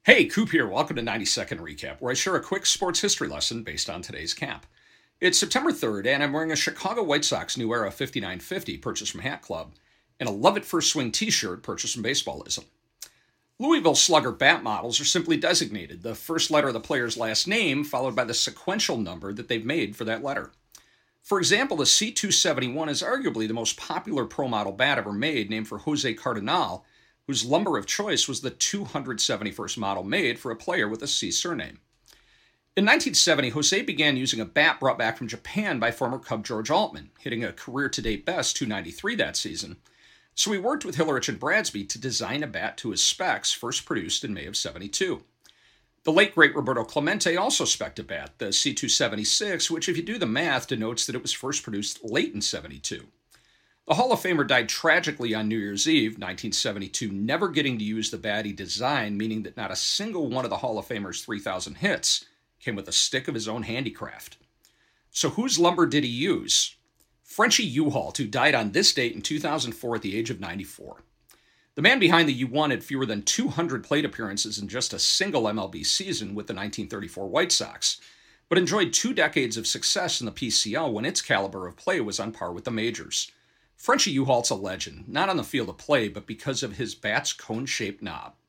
Hey, Coop here. Welcome to 90-Second Recap, where I share a quick sports history lesson based on today's cap. It's September 3rd, and I'm wearing a Chicago White Sox New Era 5950 purchased from Hat Club, and a Love It First Swing t-shirt purchased from Baseballism. Louisville Slugger bat models are simply designated, the first letter of the player's last name followed by the sequential number that they've made for that letter. For example, the C271 is arguably the most popular pro model bat ever made, named for Jose Cardenal, whose lumber of choice was the 271st model made for a player with a C surname. In 1970, Jose began using a bat brought back from Japan by former Cub George Altman, hitting a career-to-date best .293 that season. So he worked with Hillerich and Bradsby to design a bat to his specs, first produced in May of '72. The late great Roberto Clemente also spec'd a bat, the C276, which if you do the math denotes that it was first produced late in '72. The Hall of Famer died tragically on New Year's Eve, 1972, never getting to use the bat he designed, meaning that not a single one of the Hall of Famer's 3,000 hits came with a stick of his own handicraft. So whose lumber did he use? Frenchie U-Halt, who died on this date in 2004 at the age of 94. The man behind the U1 had fewer than 200 plate appearances in just a single MLB season with the 1934 White Sox, but enjoyed 2 decades of success in the PCL when its caliber of play was on par with the majors. Frenchie U-Halt's a legend, not on the field of play, but because of his bat's cone-shaped knob.